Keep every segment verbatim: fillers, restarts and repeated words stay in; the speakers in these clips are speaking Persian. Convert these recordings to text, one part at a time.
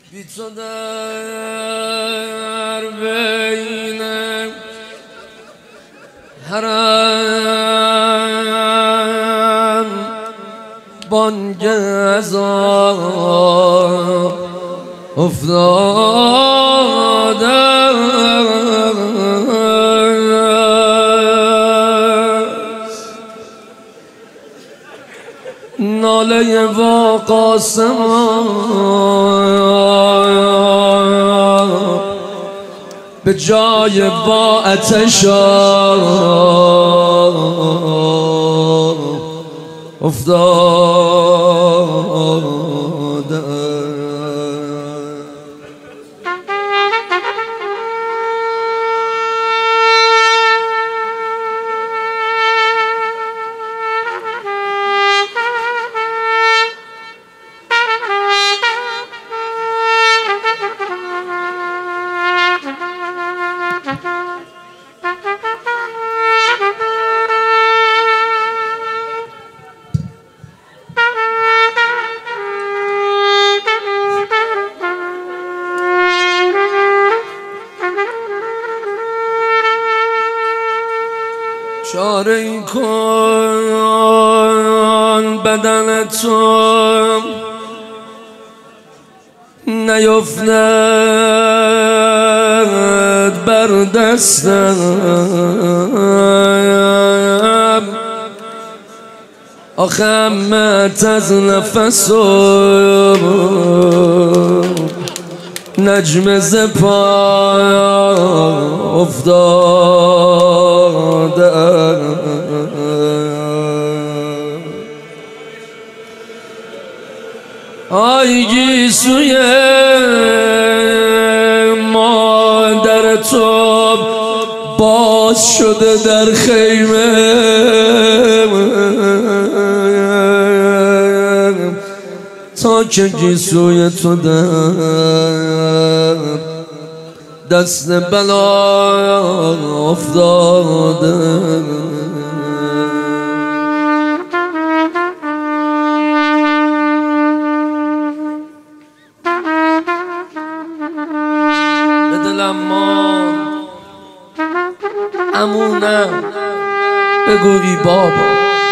بی تو در بین حرم بانگ اذان افتاده ناله با قاسم به جای با آتش افتاده چاره ای کن بدن تو نیفتد بر دستم آخه همت از نفس و نجم ز پا افتاده آی گیسوی مادر تو باز شده در خیمه تا که گیسوی تو در دست بلا افتاده به دلم ماند عمونم بگویی بابا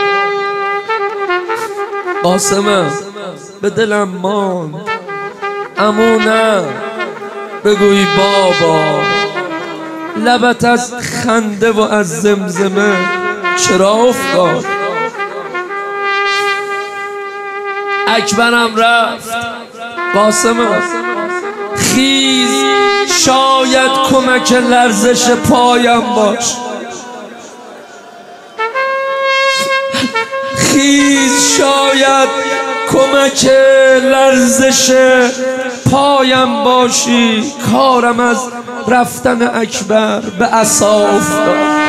قاسمم به دلم ماند عمونم بگویی بابا لبت از خنده و از زمزمه چرا افتاد اکبرم رفت قاسمم خیز شاید کمک لرزش پایم باش خیز شاید کمک لرزش پایم باشی کارم از رفتن اکبر به عصا افتاد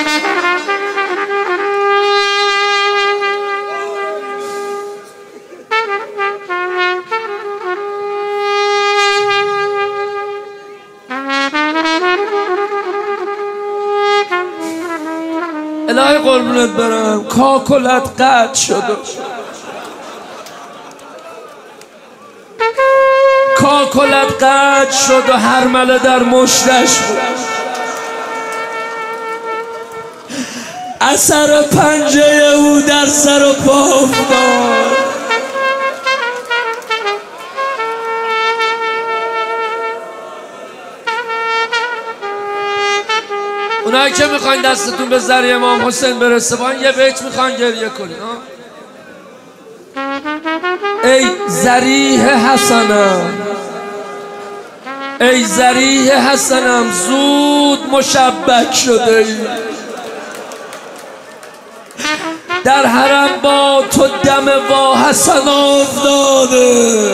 الهی قربونت برم کاکلت قطع شده کاکلت قطع شد و هرمله در مشتش بود اثر پنجه او در سر و پا افتاد اونایی که میخواین دستتون به زر امام حسین برسه با این یه بیت میخواین گریه کنین ای ذریح حسنم ای ذریح حسنم زود مشبک شده ای در حرم با تو دم با حسن افتاده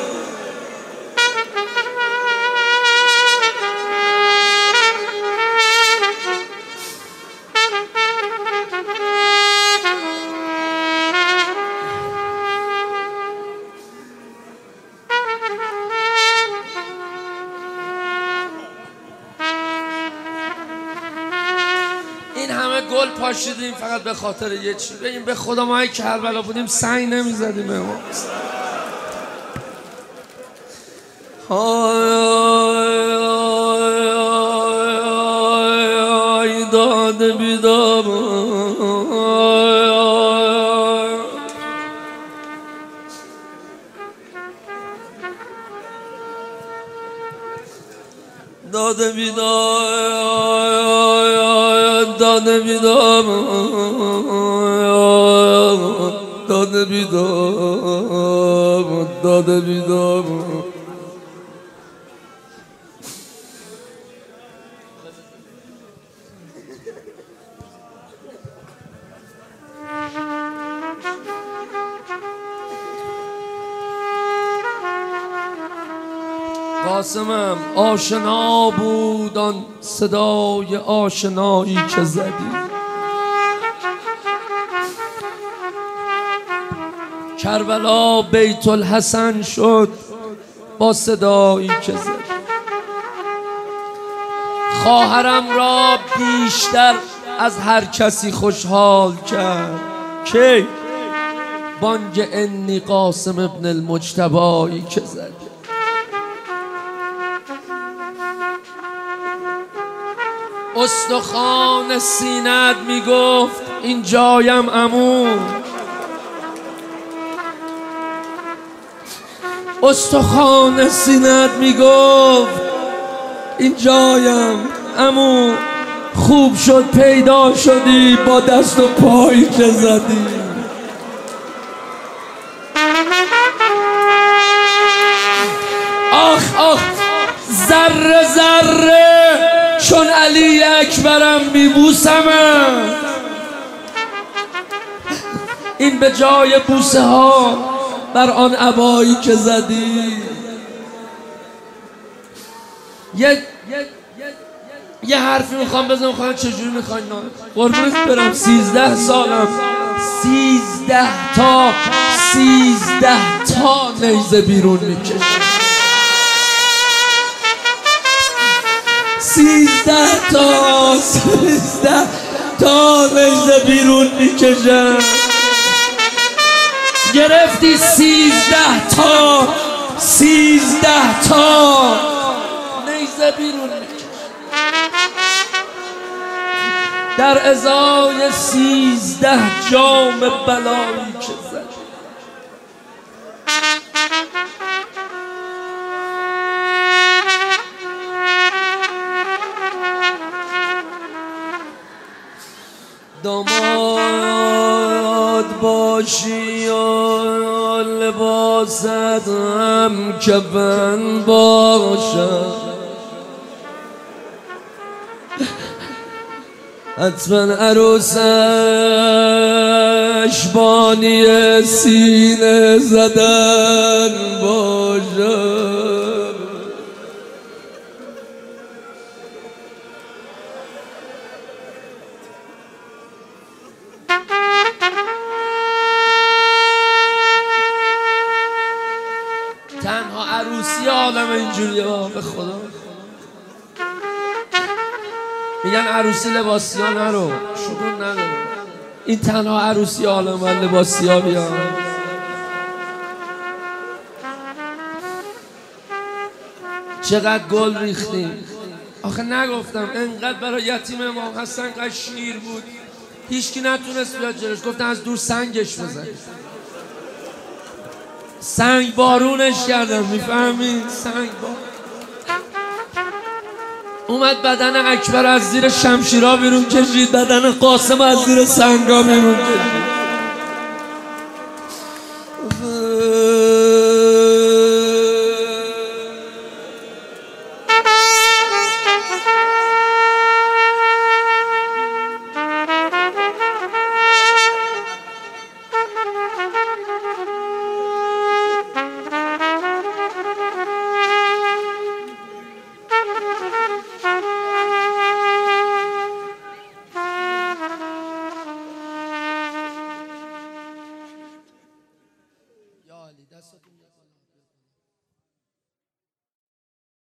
این همه گل پاشیدیم فقط به خاطر یه چی. بگیم به خدا ما که کربلا بودیم سنگ نمیزدیم امام. های داد بیدار داد بیدار داد بیدار داد بیدار داد بیدار قاسمم آشنا بود آن صدای آشنایی که زدی، کربلا بیت الحسن شد با صدایی که زدی. خواهرم را بیشتر از هر کسی خوشحال کرد که بانگ انی قاسم ابن المجتبایی که زدی. استخوان سینت میگفت این جایم عمو، استخوان سینت میگفت این جایم عمو، خوب شد پیدا شدی با دست و پایی که زدی. آخ آخ ذره ذره چون علی اکبرم میبوسمم، این به جای بوسه ها بر آن عبایی که زدی. یه یه حرفی میخوام بزنم، خواهم چجوری میخواین قربونت برم. سیزده سالم سیزده تا سیزده تا نیزه بیرون میکشم، سیزده تا سیزده تا نیزه بیرون میکشم. گرفتی سیزده تا سیزده تا نیزه بیرون میکشم، در ازای سیزده جام بلایی که زد. داماد باشی یا لباست هم کفن باشد، حتما عروسش بانی سینه زدن باشد. تنها عروسی عالم اینجوریه به خدا. میگن عروسی لباسی ها نرو، شکر نداره، این تنها عروسی عالم و لباسی ها بیان. چقدر گل ریختی. آخه نگفتم انقدر برای یتیم امام حسن انقدر شیر بود، هیچکی نتونست بیاد جلوش، گفتن از دور سنگش بزن، سنگ بارونش کردم، میفهمی؟ سنگ بارون. اومد بدن اکبر از زیر شمشیرها بیرون کشید، بدن قاسم از زیر سنگا بیرون کشید.